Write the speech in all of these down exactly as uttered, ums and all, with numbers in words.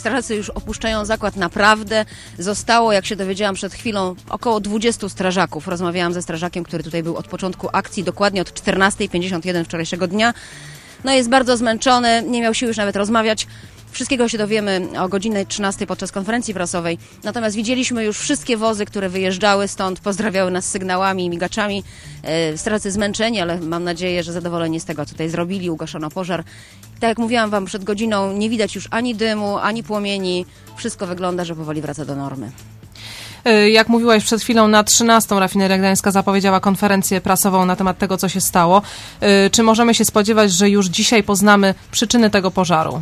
strażacy już opuszczają zakład. Naprawdę zostało, jak się dowiedziałam przed chwilą, około dwudziestu strażaków. Rozmawiałam ze strażakiem, który tutaj był od początku akcji, dokładnie od czternastej pięćdziesiąt jeden wczorajszego dnia. No jest bardzo zmęczony, nie miał siły już nawet rozmawiać. Wszystkiego się dowiemy o godzinie trzynastej podczas konferencji prasowej. Natomiast widzieliśmy już wszystkie wozy, które wyjeżdżały stąd, pozdrawiały nas sygnałami i migaczami. E, strażacy zmęczeni, ale mam nadzieję, że zadowoleni z tego, co tutaj zrobili. Ugaszono pożar. Tak jak mówiłam wam przed godziną, nie widać już ani dymu, ani płomieni. Wszystko wygląda, że powoli wraca do normy. Jak mówiłaś przed chwilą, na trzynastą Rafineria Gdańska zapowiedziała konferencję prasową na temat tego, co się stało. Czy możemy się spodziewać, że już dzisiaj poznamy przyczyny tego pożaru?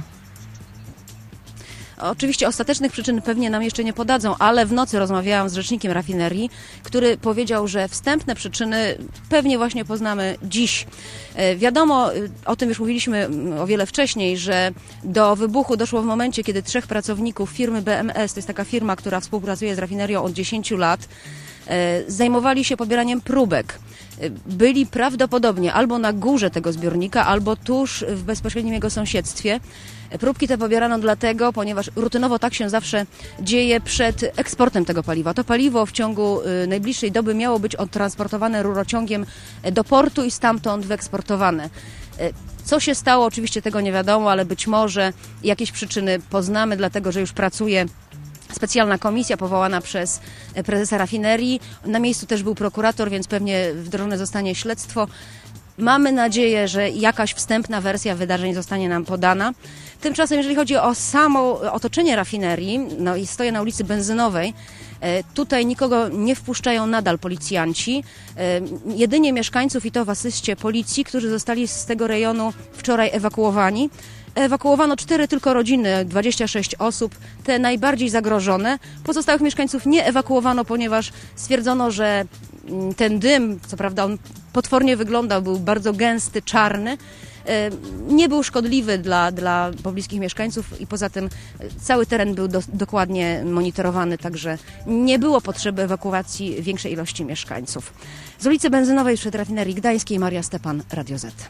Oczywiście ostatecznych przyczyn pewnie nam jeszcze nie podadzą, ale w nocy rozmawiałam z rzecznikiem rafinerii, który powiedział, że wstępne przyczyny pewnie właśnie poznamy dziś. Wiadomo, o tym już mówiliśmy o wiele wcześniej, że do wybuchu doszło w momencie, kiedy trzech pracowników firmy B M S, to jest taka firma, która współpracuje z rafinerią od dziesięciu lat, zajmowali się pobieraniem próbek. Byli prawdopodobnie albo na górze tego zbiornika, albo tuż w bezpośrednim jego sąsiedztwie. Próbki te pobierano dlatego, ponieważ rutynowo tak się zawsze dzieje przed eksportem tego paliwa. To paliwo w ciągu najbliższej doby miało być odtransportowane rurociągiem do portu i stamtąd wyeksportowane. Co się stało, oczywiście tego nie wiadomo, ale być może jakieś przyczyny poznamy, dlatego że już pracuje specjalna komisja powołana przez prezesa rafinerii. Na miejscu też był prokurator, więc pewnie wdrożone zostanie śledztwo. Mamy nadzieję, że jakaś wstępna wersja wydarzeń zostanie nam podana. Tymczasem, jeżeli chodzi o samo otoczenie rafinerii, no, stoję na ulicy Benzynowej, tutaj nikogo nie wpuszczają nadal policjanci. Jedynie mieszkańców i to w asyście policji, którzy zostali z tego rejonu wczoraj ewakuowani. Ewakuowano cztery tylko rodziny, dwadzieścia sześć osób, te najbardziej zagrożone. Pozostałych mieszkańców nie ewakuowano, ponieważ stwierdzono, że ten dym, co prawda on potwornie wyglądał, był bardzo gęsty, czarny, nie był szkodliwy dla, dla pobliskich mieszkańców i poza tym cały teren był do, dokładnie monitorowany, także nie było potrzeby ewakuacji większej ilości mieszkańców. Z ulicy Benzynowej przed Rafinerii Gdańskiej Maria Stepan, Radio Z.